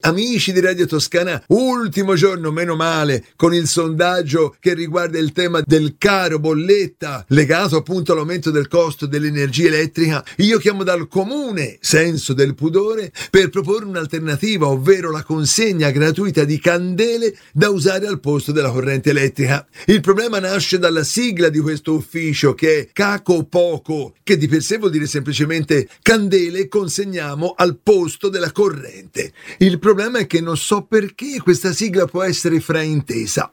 Amici di Radio Toscana, ultimo giorno, meno male, con il sondaggio che riguarda il tema del caro bolletta, legato appunto all'aumento del costo dell'energia elettrica. Io chiamo dal comune senso del pudore per proporre un'alternativa, ovvero la consegna gratuita di candele da usare al posto della corrente elettrica. Il problema nasce dalla sigla di questo ufficio, che è Caco Poco, che di per sé vuol dire semplicemente candele consegniamo al posto della corrente. Il problema è che non so perché questa sigla può essere fraintesa.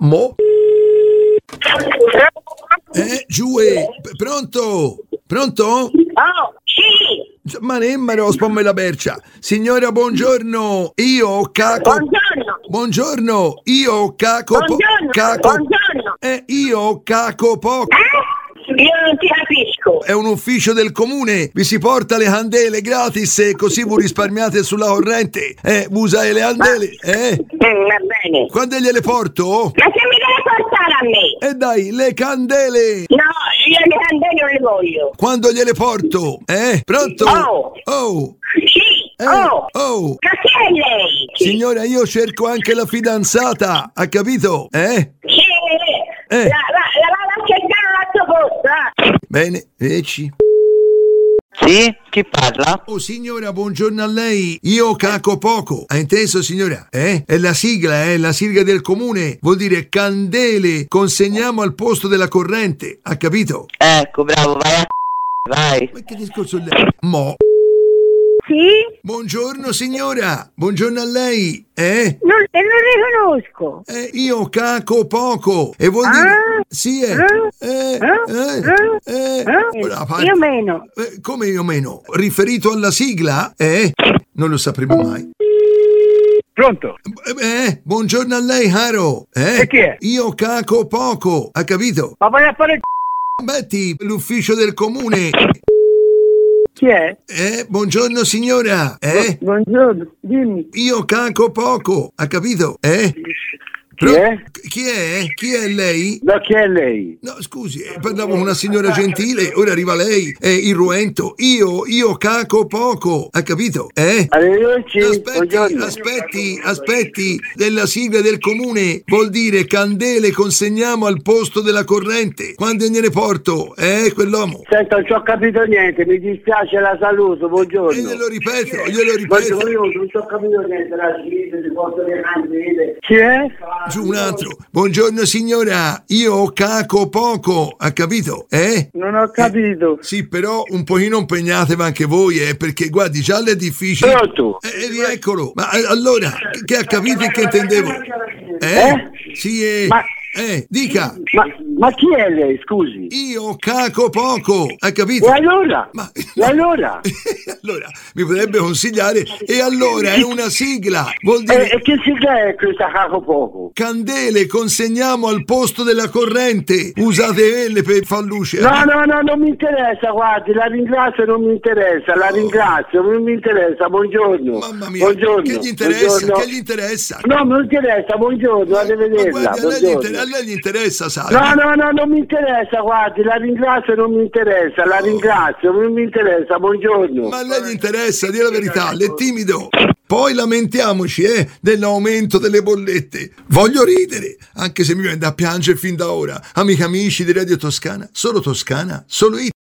Pronto? Pronto? Oh, sì! Ma nemmeno spomme la bercia. Signora, buongiorno. Io caco. Buongiorno. Io caco. Buongiorno. Io caco poco. Io non ti capisco. È un ufficio del comune. Vi si porta le candele gratis e così vi risparmiate sulla corrente. Usate le candele, Va bene. Quando gliele porto? Ma se mi deve portare a me? Dai, le candele. No, io le candele non le voglio. Quando gliele porto? Pronto? Oh. Sì. Che è lei? Signora, io cerco anche la fidanzata, ha capito? Sì. La vado a cercare all'altro posto. Bene, veci. Sì? Chi parla? Oh signora, buongiorno a lei. Io caco poco. Ha inteso signora? È la sigla del comune. Vuol dire candele consegniamo al posto della corrente. Ha capito? Ecco, bravo, vai. Ma che discorso è lei? Sì? Buongiorno signora. Buongiorno a lei. Non riconosco. Io caco poco. E vuol dire... Sì, Io meno. Come io meno? Riferito alla sigla? Non lo sapremo mai. Pronto? Buongiorno a lei, caro. E chi è? Io caco poco. Ha capito? Ma vai a fare il Betti, l'ufficio del comune. Chi è? Buongiorno signora. Buongiorno, dimmi. Io caco poco. Ha capito? Chi è? Chi è lei? No, chi è lei? No, scusi, parlavo con una signora gentile, ora arriva lei, irruento. Io caco poco, ha capito? Arrivederci, buongiorno. Aspetti, della sigla del comune vuol dire candele consegniamo al posto della corrente. Quando gliene porto? Quell'uomo. Senta, non ci ho capito niente, mi dispiace, la saluto, buongiorno. E glielo ripeto. Buongiorno, io non ci ho capito niente, la sigla, si porta le candele. Chi è? Giù un altro. Buongiorno signora, io caco poco, ha capito? Non ho capito. Sì, però un pochino impegnatevi anche voi, perché guardi, già è difficile. Pronto? Rieccolo. Ma allora, che ha capito e che intendevo? Sì, dica. Ma chi è lei, scusi? Io caco poco, ha capito? E allora? E allora, mi potrebbe consigliare, e allora è una sigla, vuol dire... E che sigla è questa caco poco? Candele consegniamo al posto della corrente, usate quelle per far luce. No, non mi interessa, guardi, la ringrazio, non mi interessa, non mi interessa, buongiorno. Mamma mia, buongiorno. Che gli interessa? Buongiorno. Che gli interessa? No, non mi interessa, buongiorno, arrivederla. Guardi, a lei gli interessa, sai? No, non mi interessa, guardi, la ringrazio, non mi interessa, non mi interessa, buongiorno. Ma a lei gli interessa, dire la verità, l'è timido. Poi lamentiamoci, dell'aumento delle bollette. Voglio ridere, anche se mi viene da piangere fin da ora. Amici di Radio Toscana, solo Toscana, solo